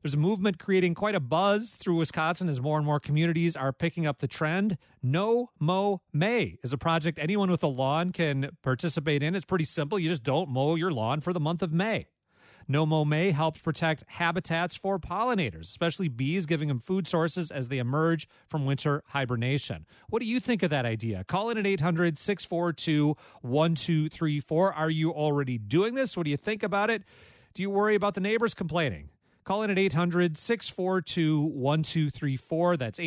There's a movement creating quite a buzz through Wisconsin as more and more communities are picking up the trend. No Mow May is a project anyone with a lawn can participate in. It's pretty simple. You just don't mow your lawn for the month of May. No Mow May helps protect habitats for pollinators, especially bees, giving them food sources as they emerge from winter hibernation. What do you think of that idea? Call in at 800-642-1234. Are you already doing this? What do you think about it? Do you worry about the neighbors complaining? Call in at 800-642-1234. That's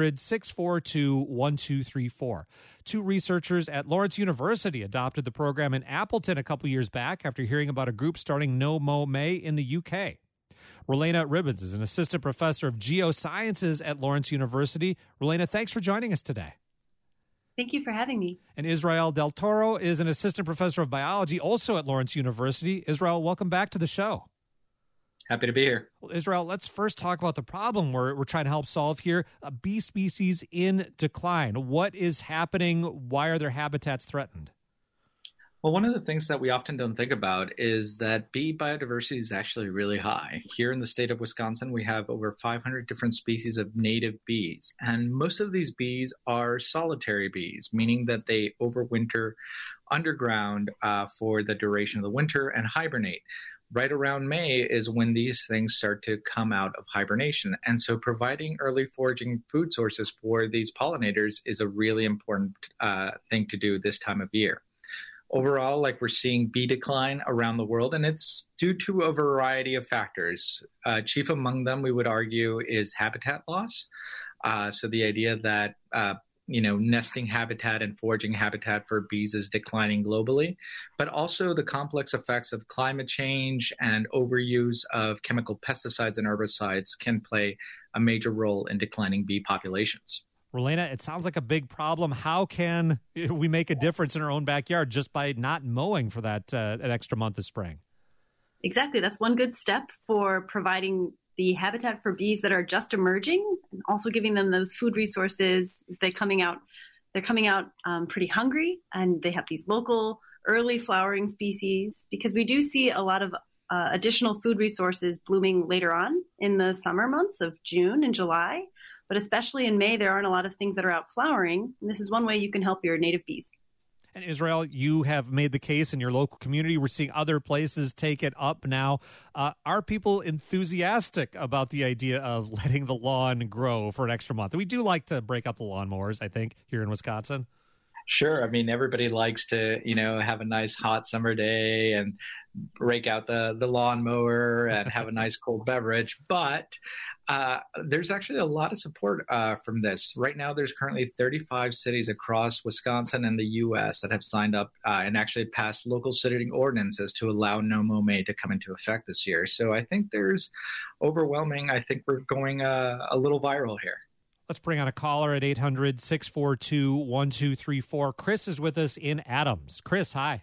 800-642-1234. Two researchers at Lawrence University adopted the program in Appleton a couple years back after hearing about a group starting No Mow May in the UK. Relena Ribbons is an assistant professor of geosciences at Lawrence University. Relena, thanks for joining us today. Thank you for having me. And Israel Del Toro is an assistant professor of biology also at Lawrence University. Israel, welcome back to the show. Happy to be here. Well, Israel, let's first talk about the problem we're trying to help solve here. Bee species in decline. What is happening? Why are their habitats threatened? Well, one of the things that we often don't think about is that bee biodiversity is actually really high. Here in the state of Wisconsin, we have over 500 different species of native bees. And most of these bees are solitary bees, meaning that they overwinter underground for the duration of the winter and hibernate. Right around May is when these things start to come out of hibernation. And so providing early foraging food sources for these pollinators is a really important thing to do this time of year. Overall, we're seeing bee decline around the world, and it's due to a variety of factors. Chief among them, we would argue, is habitat loss. So the idea that nesting habitat and foraging habitat for bees is declining globally, but also the complex effects of climate change and overuse of chemical pesticides and herbicides can play a major role in declining bee populations. Relena, it sounds like a big problem. How can we make a difference in our own backyard just by not mowing for that an extra month of spring? Exactly. That's one good step for providing the habitat for bees that are just emerging, and also giving them those food resources as they're coming out pretty hungry, and they have these local early flowering species, because we do see a lot of additional food resources blooming later on in the summer months of June and July. But especially in May, there aren't a lot of things that are out flowering. And this is one way you can help your native bees. And Israel, you have made the case in your local community. We're seeing other places take it up now. Are people enthusiastic about the idea of letting the lawn grow for an extra month? We do like to break out the lawnmowers, I think, here in Wisconsin. Sure. I mean, everybody likes to, have a nice hot summer day and break out the lawnmower and have a nice cold beverage. But there's actually a lot of support from this. Right now, there's currently 35 cities across Wisconsin and the U.S. that have signed up and actually passed local city ordinances to allow No Mow May to come into effect this year. So I think there's overwhelming. I think we're going a little viral here. Let's bring on a caller at 800-642-1234. Chris is with us in Adams. Chris, hi.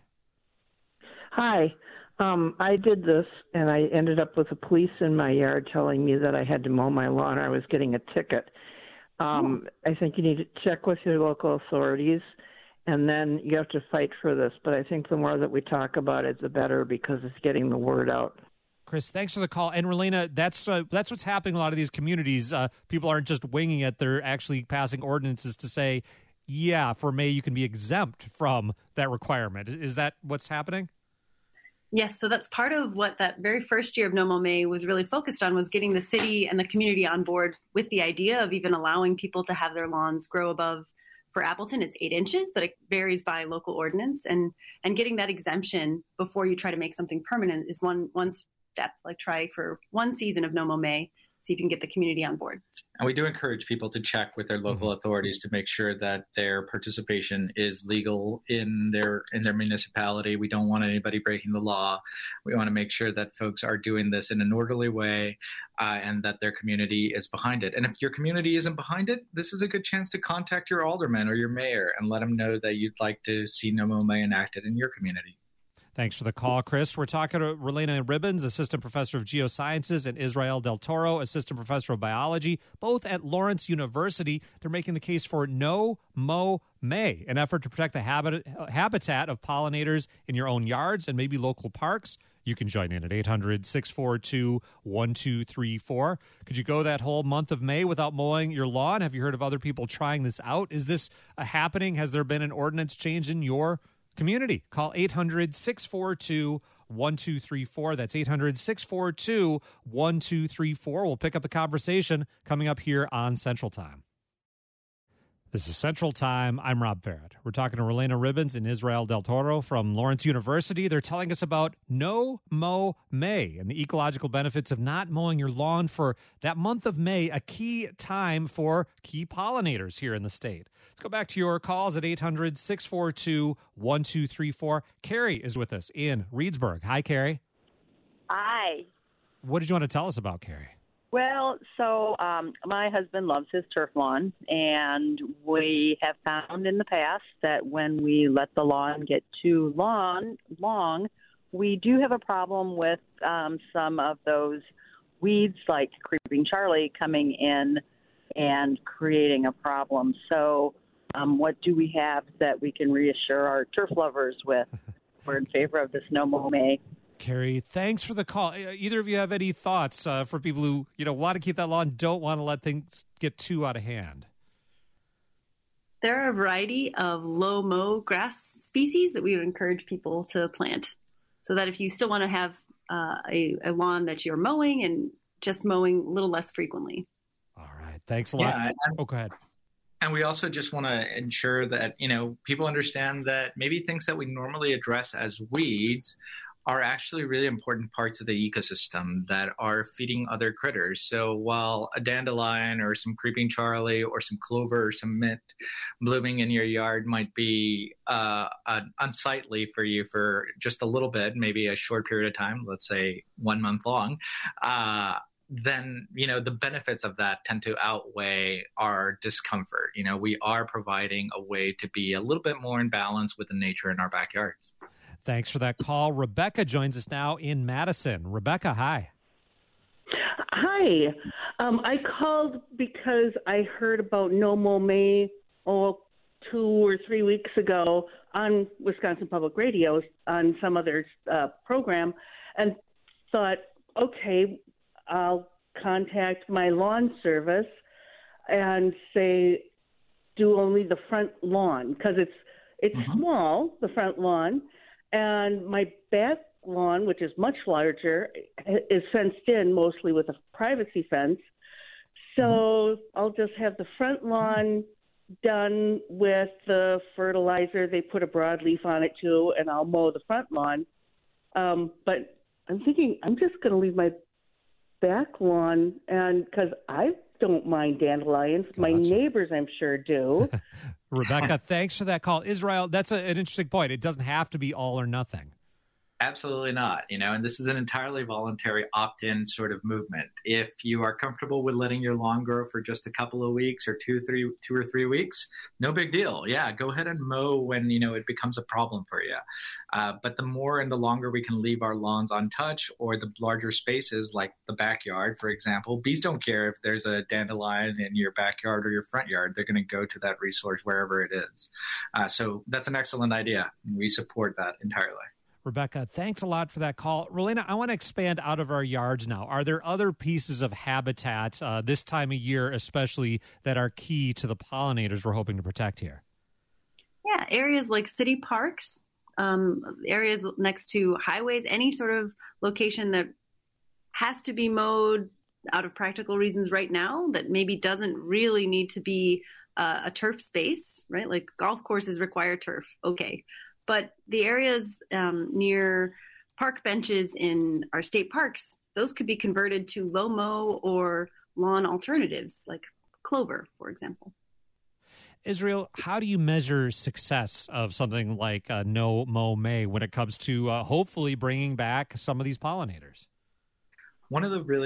Hi. I did this, and I ended up with the police in my yard telling me that I had to mow my lawn or I was getting a ticket. I think you need to check with your local authorities, and then you have to fight for this. But I think the more that we talk about it, the better, because it's getting the word out. Chris, thanks for the call. And Relena, that's what's happening in a lot of these communities. People aren't just winging it. They're actually passing ordinances to say, yeah, for May, you can be exempt from that requirement. Is that what's happening? Yes, so that's part of what that very first year of No Mow May was really focused on, was getting the city and the community on board with the idea of even allowing people to have their lawns grow above. For Appleton, it's 8 inches, but it varies by local ordinance. And getting that exemption before you try to make something permanent is one step. Try for one season of No Mow May, see if you can get the community on board. And we do encourage people to check with their local authorities to make sure that their participation is legal in their municipality. We don't want anybody breaking the law. We want to make sure that folks are doing this in an orderly way and that their community is behind it. And if your community isn't behind it, this is a good chance to contact your alderman or your mayor and let them know that you'd like to see No Mow May enacted in your community. Thanks for the call, Chris. We're talking to Relena Ribbons, Assistant Professor of Geosciences, and Israel Del Toro, Assistant Professor of Biology, both at Lawrence University. They're making the case for No Mow May, an effort to protect the habitat of pollinators in your own yards and maybe local parks. You can join in at 800-642-1234. Could you go that whole month of May without mowing your lawn? Have you heard of other people trying this out? Is this happening? Has there been an ordinance change in your community? Call 800-642-1234. That's 800-642-1234. We'll pick up the conversation coming up here on Central Time. This is Central Time. I'm Rob Farrett. We're talking to Relena Ribbons and Israel Del Toro from Lawrence University. They're telling us about No Mow May and the ecological benefits of not mowing your lawn for that month of May, a key time for key pollinators here in the state. Let's go back to your calls at 800-642-1234. Carrie is with us in Reedsburg. Hi, Carrie. Hi. What did you want to tell us about, Carrie? Well, so my husband loves his turf lawn, and we have found in the past that when we let the lawn get too long, we do have a problem with some of those weeds like Creeping Charlie coming in and creating a problem. So what do we have that we can reassure our turf lovers with? We're in favor of this No Mow May. Carrie, thanks for the call. Either of you have any thoughts for people who, want to keep that lawn, don't want to let things get too out of hand? There are a variety of low mow grass species that we would encourage people to plant, so that if you still want to have a lawn that you're mowing and just mowing a little less frequently. All right. Thanks a lot. Yeah, go ahead. And we also just want to ensure that, people understand that maybe things that we normally address as weeds are actually really important parts of the ecosystem that are feeding other critters. So while a dandelion or some Creeping Charlie or some clover or some mint blooming in your yard might be unsightly for you for just a little bit, maybe a short period of time, let's say 1 month long, then, the benefits of that tend to outweigh our discomfort. We are providing a way to be a little bit more in balance with the nature in our backyards. Thanks for that call. Rebecca joins us now in Madison. Rebecca, hi. Hi. I called because I heard about No Mow May 2 or 3 weeks ago on Wisconsin Public Radio on some other program, and thought, okay, I'll contact my lawn service and say, do only the front lawn, because it's small, the front lawn. And my back lawn, which is much larger, is fenced in mostly with a privacy fence. So I'll just have the front lawn done with the fertilizer. They put a broadleaf on it too, and I'll mow the front lawn. But I'm thinking I'm just going to leave my back lawn, and because I don't mind dandelions. Gotcha. My neighbors, I'm sure, do. Rebecca, thanks for that call. Israel, that's an interesting point. It doesn't have to be all or nothing. Absolutely not, and this is an entirely voluntary opt-in sort of movement. If you are comfortable with letting your lawn grow for just a couple of weeks or 2 or 3 weeks, no big deal. Yeah, go ahead and mow when, it becomes a problem for you. But the more and the longer we can leave our lawns untouched, or the larger spaces like the backyard, for example, bees don't care if there's a dandelion in your backyard or your front yard. They're going to go to that resource wherever it is. So that's an excellent idea. We support that entirely. Rebecca, thanks a lot for that call. Relena, I want to expand out of our yards now. Are there other pieces of habitat this time of year especially that are key to the pollinators we're hoping to protect here? Yeah, areas like city parks, areas next to highways, any sort of location that has to be mowed out of practical reasons right now that maybe doesn't really need to be a turf space, right? Like golf courses require turf. Okay. But the areas near park benches in our state parks, those could be converted to low mow or lawn alternatives like clover, for example. Israel, how do you measure success of something like No Mow May when it comes to hopefully bringing back some of these pollinators? One of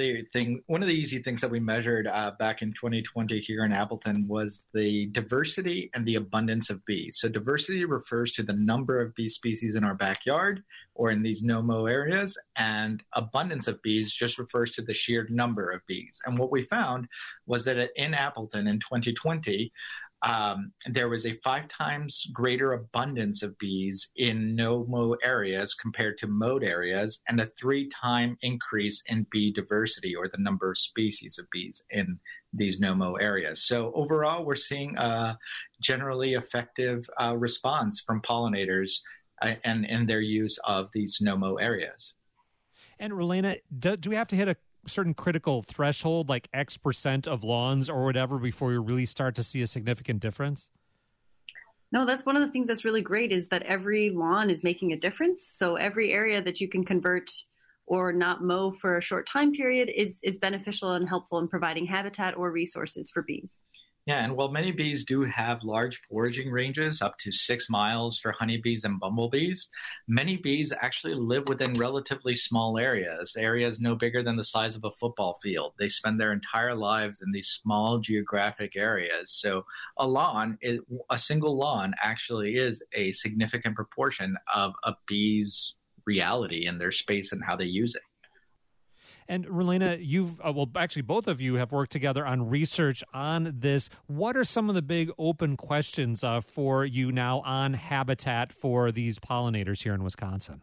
the easy things that we measured back in 2020 here in Appleton was the diversity and the abundance of bees. So diversity refers to the number of bee species in our backyard or in these no-mow areas, and abundance of bees just refers to the sheer number of bees. And what we found was that in Appleton in 2020, there was a 5 times greater abundance of bees in no-mow areas compared to mowed areas, and a 3-time increase in bee diversity, or the number of species of bees in these no-mow areas. So overall, we're seeing a generally effective response from pollinators and their use of these no-mow areas. And Relena, do we have to hit a certain critical threshold, like X% of lawns or whatever, before you really start to see a significant difference? No, that's one of the things that's really great, is that every lawn is making a difference. So every area that you can convert or not mow for a short time period is beneficial and helpful in providing habitat or resources for bees. Yeah, and while many bees do have large foraging ranges, up to 6 miles for honeybees and bumblebees, many bees actually live within relatively small areas no bigger than the size of a football field. They spend their entire lives in these small geographic areas. So a single lawn actually is a significant proportion of a bee's reality and their space and how they use it. And Relena, actually both of you have worked together on research on this. What are some of the big open questions for you now on habitat for these pollinators here in Wisconsin?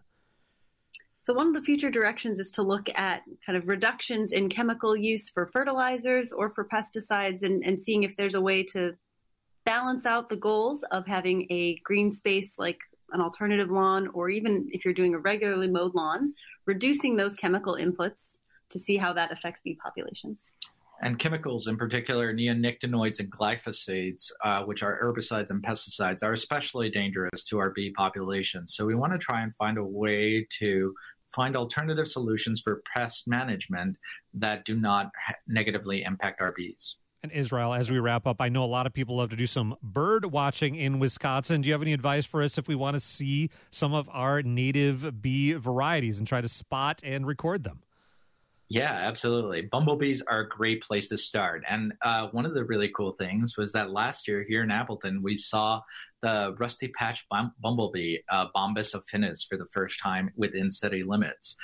So one of the future directions is to look at kind of reductions in chemical use for fertilizers or for pesticides, and seeing if there's a way to balance out the goals of having a green space like an alternative lawn, or even if you're doing a regularly mowed lawn, reducing those chemical inputs to see how that affects bee populations. And chemicals, in particular neonicotinoids and glyphosate, which are herbicides and pesticides, are especially dangerous to our bee population. So we want to try and find a way to find alternative solutions for pest management that do not negatively impact our bees. And Israel, as we wrap up, I know a lot of people love to do some bird watching in Wisconsin. Do you have any advice for us if we want to see some of our native bee varieties and try to spot and record them? Yeah, absolutely. Bumblebees are a great place to start. And one of the really cool things was that last year here in Appleton, we saw the rusty patch bumblebee, Bombus affinis, for the first time within city limits.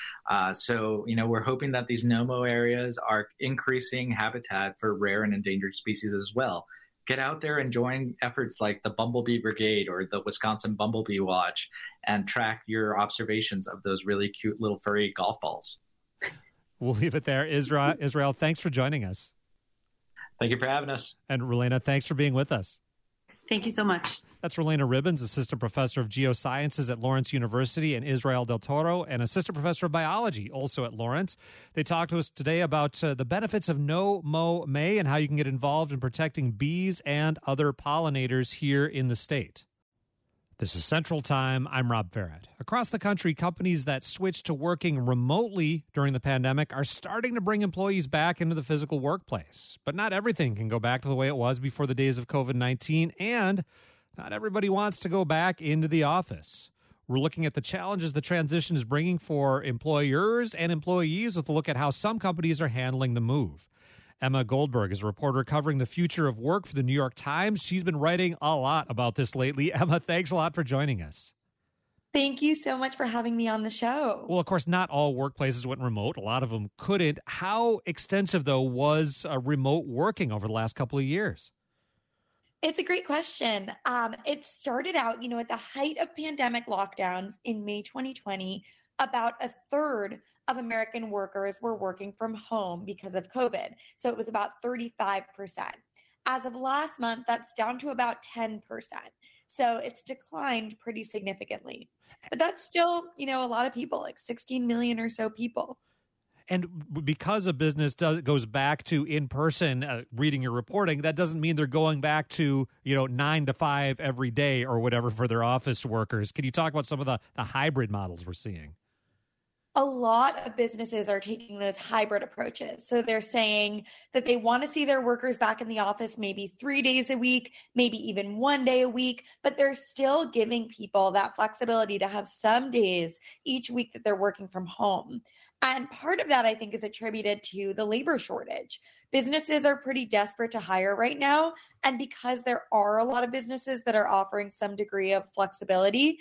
So, we're hoping that these no-mow areas are increasing habitat for rare and endangered species as well. Get out there and join efforts like the Bumblebee Brigade or the Wisconsin Bumblebee Watch and track your observations of those really cute little furry golf balls. We'll leave it there. Israel, thanks for joining us. Thank you for having us. And Relena, thanks for being with us. Thank you so much. That's Relena Ribbons, Assistant Professor of Geosciences at Lawrence University, and Israel Del Toro, an Assistant Professor of Biology, also at Lawrence. They talked to us today about the benefits of No Mow May and how you can get involved in protecting bees and other pollinators here in the state. This is Central Time. I'm Rob Farrett. Across the country, companies that switched to working remotely during the pandemic are starting to bring employees back into the physical workplace. But not everything can go back to the way it was before the days of COVID-19, and not everybody wants to go back into the office. We're looking at the challenges the transition is bringing for employers and employees with a look at how some companies are handling the move. Emma Goldberg is a reporter covering the future of work for the New York Times. She's been writing a lot about this lately. Emma, thanks a lot for joining us. Thank you so much for having me on the show. Well, of course, not all workplaces went remote. A lot of them couldn't. How extensive, though, was remote working over the last couple of years? It's a great question. It started out, at the height of pandemic lockdowns in May 2020, about a third of American workers were working from home because of COVID. So it was about 35%. As of last month, that's down to about 10%. So it's declined pretty significantly. But that's still, a lot of people, like 16 million or so people. And because a business goes back to in-person reading your reporting, that doesn't mean they're going back to, 9 to 5 every day or whatever for their office workers. Can you talk about some of the hybrid models we're seeing? A lot of businesses are taking those hybrid approaches. So they're saying that they want to see their workers back in the office maybe 3 days a week, maybe even 1 day a week, but they're still giving people that flexibility to have some days each week that they're working from home. And part of that, I think, is attributed to the labor shortage. Businesses are pretty desperate to hire right now. And because there are a lot of businesses that are offering some degree of flexibility,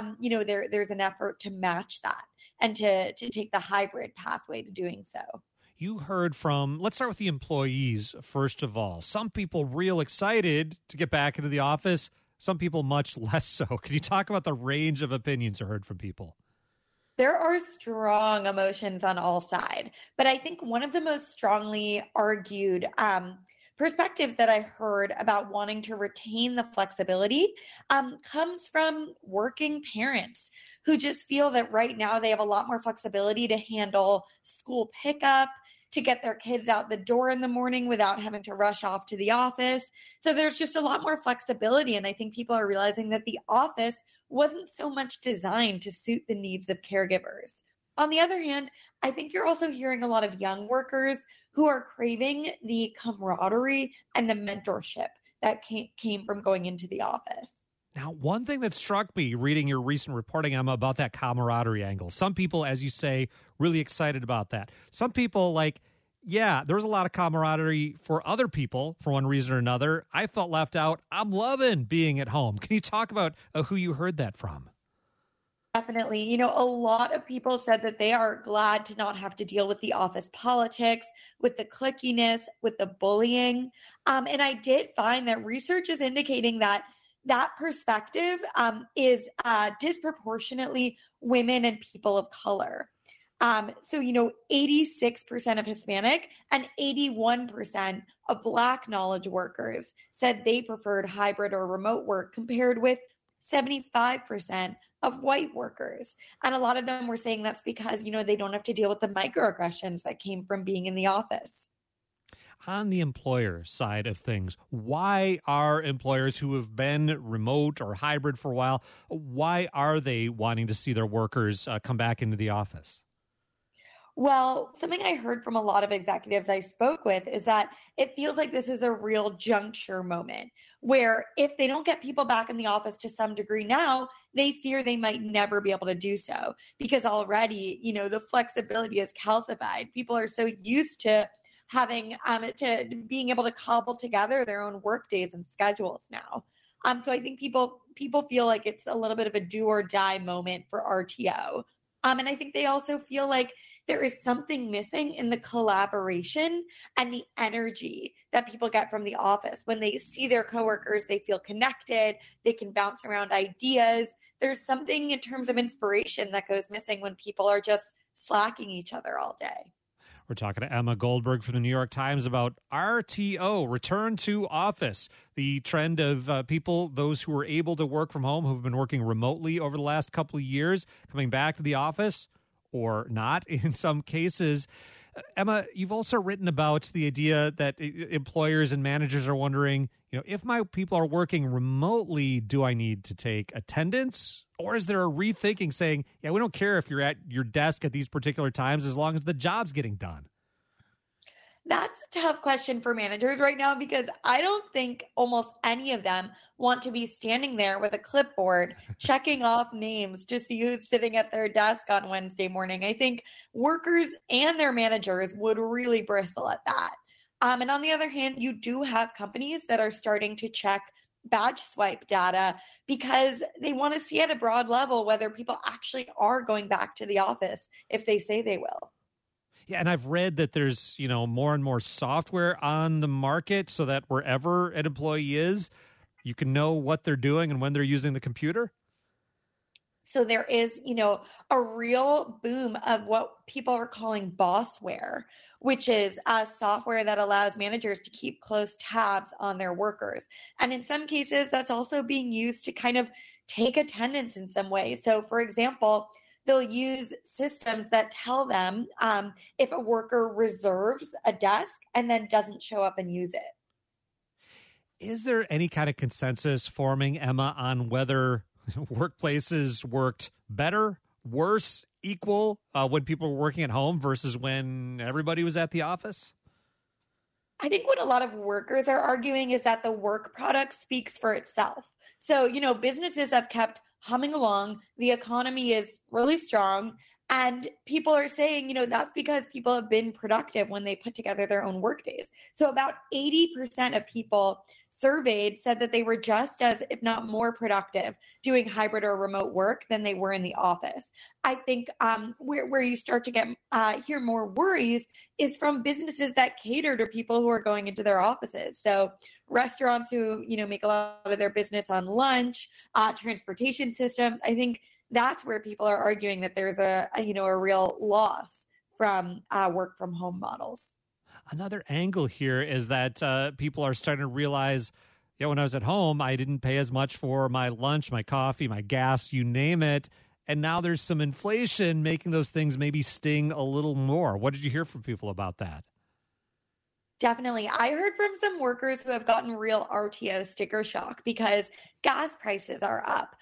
there's an effort to match that and to take the hybrid pathway to doing so. You heard from, let's start with the employees, first of all. Some people real excited to get back into the office, some people much less so. Can you talk about the range of opinions you heard from people? There are strong emotions on all sides, but I think one of the most strongly argued perspectives that I heard about wanting to retain the flexibility comes from working parents who just feel that right now they have a lot more flexibility to handle school pickup, to get their kids out the door in the morning without having to rush off to the office. So there's just a lot more flexibility. And I think people are realizing that the office wasn't so much designed to suit the needs of caregivers. On the other hand, I think you're also hearing a lot of young workers who are craving the camaraderie and the mentorship that came from going into the office. Now, one thing that struck me reading your recent reporting, Emma, about that camaraderie angle. Some people, as you say, really excited about that. Some people like, yeah, there was a lot of camaraderie for other people for one reason or another. I felt left out. I'm loving being at home. Can you talk about who you heard that from? Definitely. You know, a lot of people said that they are glad to not have to deal with the office politics, with the clickiness, with the bullying. And I did find that research is indicating that perspective is disproportionately women and people of color. So, 86% of Hispanic and 81% of Black knowledge workers said they preferred hybrid or remote work, compared with 75% of white workers. And a lot of them were saying that's because, they don't have to deal with the microaggressions that came from being in the office. On the employer side of things, why are employers who have been remote or hybrid for a while, why are they wanting to see their workers come back into the office? Well, something I heard from a lot of executives I spoke with is that it feels like this is a real juncture moment where if they don't get people back in the office to some degree now, they fear they might never be able to do so because already, the flexibility is calcified. People are so used to having to being able to cobble together their own work days and schedules now. So I think people feel like it's a little bit of a do or die moment for RTO. And I think they also feel like there is something missing in the collaboration and the energy that people get from the office. When they see their coworkers, they feel connected, they can bounce around ideas. There's something in terms of inspiration that goes missing when people are just slacking each other all day. We're talking to Emma Goldberg from the New York Times about RTO, return to office, the trend of people, those who are able to work from home, who've been working remotely over the last couple of years, coming back to the office or not in some cases. Emma, you've also written about the idea that employers and managers are wondering, if my people are working remotely, do I need to take attendance? Or is there a rethinking saying, yeah, we don't care if you're at your desk at these particular times as long as the job's getting done? That's a tough question for managers right now because I don't think almost any of them want to be standing there with a clipboard checking off names to see who's sitting at their desk on Wednesday morning. I think workers and their managers would really bristle at that. And on the other hand, you do have companies that are starting to check badge swipe data because they want to see at a broad level whether people actually are going back to the office if they say they will. Yeah, and I've read that there's, more and more software on the market so that wherever an employee is, you can know what they're doing and when they're using the computer. So there is, a real boom of what people are calling bossware, which is a software that allows managers to keep close tabs on their workers. And in some cases, that's also being used to kind of take attendance in some way. So for example, they'll use systems that tell them if a worker reserves a desk and then doesn't show up and use it. Is there any kind of consensus forming, Emma, on whether workplaces worked better, worse, equal when people were working at home versus when everybody was at the office? I think what a lot of workers are arguing is that the work product speaks for itself. So, businesses have kept humming along. The economy is really strong. And people are saying, that's because people have been productive when they put together their own work days. So about 80% of people surveyed said that they were just as, if not more productive doing hybrid or remote work than they were in the office. I think where you start to get hear more worries is from businesses that cater to people who are going into their offices. So restaurants who, make a lot of their business on lunch, transportation systems. I think that's where people are arguing that there's a real loss from work from home models. Another angle here is that people are starting to realize, when I was at home, I didn't pay as much for my lunch, my coffee, my gas, you name it. And now there's some inflation making those things maybe sting a little more. What did you hear from people about that? Definitely. I heard from some workers who have gotten real RTO sticker shock because gas prices are up.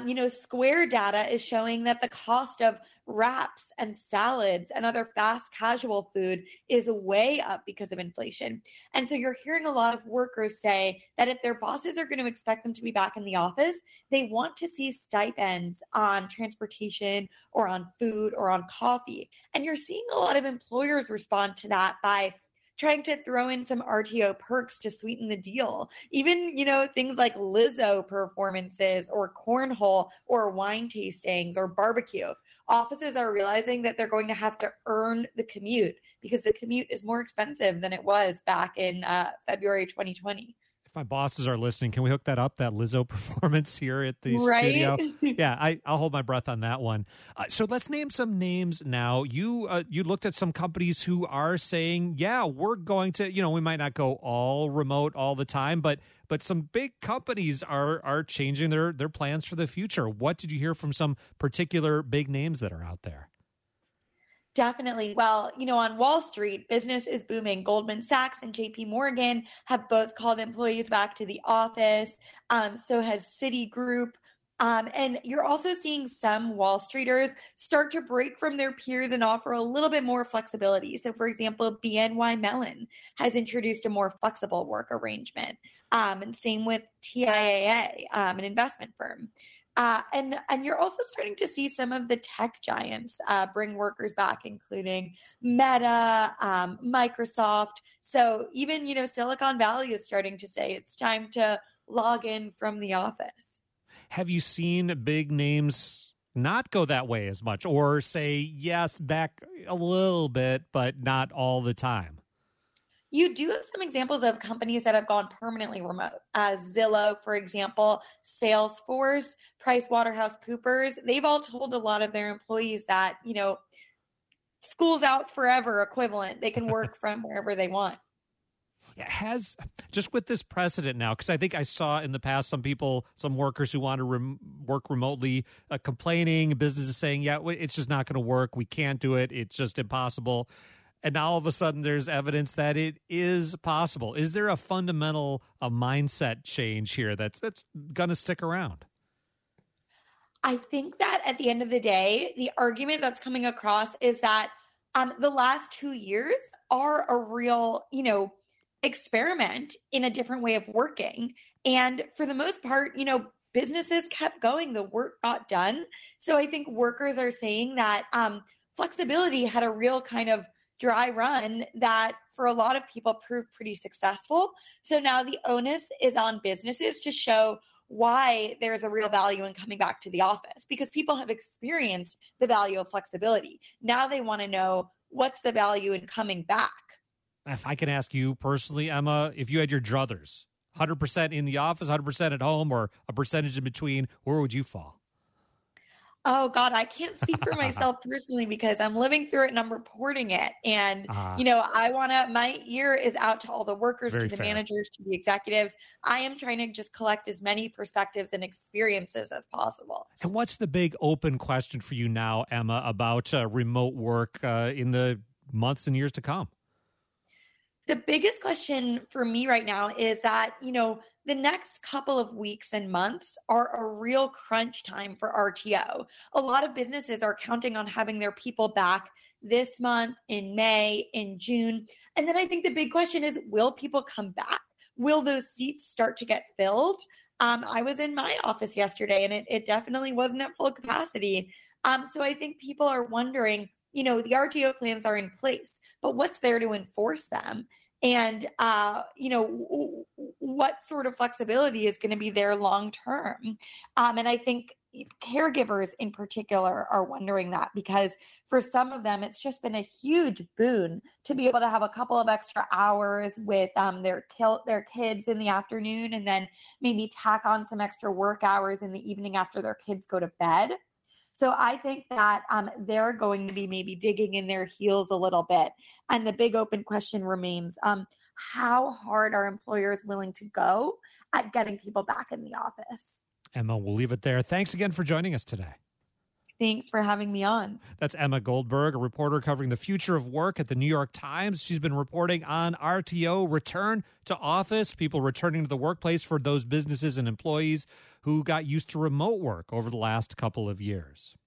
Square data is showing that the cost of wraps and salads and other fast casual food is way up because of inflation. And so you're hearing a lot of workers say that if their bosses are going to expect them to be back in the office, they want to see stipends on transportation or on food or on coffee. And you're seeing a lot of employers respond to that by trying to throw in some RTO perks to sweeten the deal. Even, things like Lizzo performances or cornhole or wine tastings or barbecue. Offices are realizing that they're going to have to earn the commute because the commute is more expensive than it was back in February 2020. If my bosses are listening, can we hook that up, that Lizzo performance here at the studio? Yeah, I'll hold my breath on that one. So let's name some names now. You looked at some companies who are saying, yeah, we're going to, we might not go all remote all the time, but some big companies are changing their plans for the future. What did you hear from some particular big names that are out there? Definitely. Well, on Wall Street, business is booming. Goldman Sachs and JP Morgan have both called employees back to the office. So has Citigroup. And you're also seeing some Wall Streeters start to break from their peers and offer a little bit more flexibility. So, for example, BNY Mellon has introduced a more flexible work arrangement. And same with TIAA, an investment firm. And you're also starting to see some of the tech giants bring workers back, including Meta, Microsoft. So even, Silicon Valley is starting to say it's time to log in from the office. Have you seen big names not go that way as much or say yes back a little bit, but not all the time? You do have some examples of companies that have gone permanently remote. Zillow, for example, Salesforce, PricewaterhouseCoopers. They've all told a lot of their employees that, school's out forever equivalent. They can work from wherever they want. Has just with this precedent now, because I think I saw in the past some workers who want to work remotely complaining, businesses saying, yeah, it's just not going to work. We can't do it. It's just impossible. And now all of a sudden there's evidence that it is possible. Is there a fundamental mindset change here that's going to stick around? I think that at the end of the day, the argument that's coming across is that the last 2 years are a real, experiment in a different way of working. And for the most part, businesses kept going. The work got done. So I think workers are saying that flexibility had a real kind of dry run that for a lot of people proved pretty successful. So now the onus is on businesses to show why there's a real value in coming back to the office because people have experienced the value of flexibility. Now they want to know what's the value in coming back. If I can ask you personally, Emma, if you had your druthers, 100% in the office, 100% at home, or a percentage in between, where would you fall? Oh, God, I can't speak for myself personally because I'm living through it and I'm reporting it. And, my ear is out to all the workers, to the managers, to the executives. I am trying to just collect as many perspectives and experiences as possible. And what's the big open question for you now, Emma, about remote work in the months and years to come? The biggest question for me right now is that, the next couple of weeks and months are a real crunch time for RTO. A lot of businesses are counting on having their people back this month, in May, in June. And then I think the big question is, will people come back? Will those seats start to get filled? I was in my office yesterday and it definitely wasn't at full capacity. So I think people are wondering, the RTO plans are in place, but what's there to enforce them? And, what sort of flexibility is going to be there long term? And I think caregivers in particular are wondering that, because for some of them, it's just been a huge boon to be able to have a couple of extra hours with their kids in the afternoon, and then maybe tack on some extra work hours in the evening after their kids go to bed. So I think that they're going to be maybe digging in their heels a little bit. And the big open question remains, how hard are employers willing to go at getting people back in the office? Emma, we'll leave it there. Thanks again for joining us today. Thanks for having me on. That's Emma Goldberg, a reporter covering the future of work at the New York Times. She's been reporting on RTO, return to office, people returning to the workplace for those businesses and employees who got used to remote work over the last couple of years.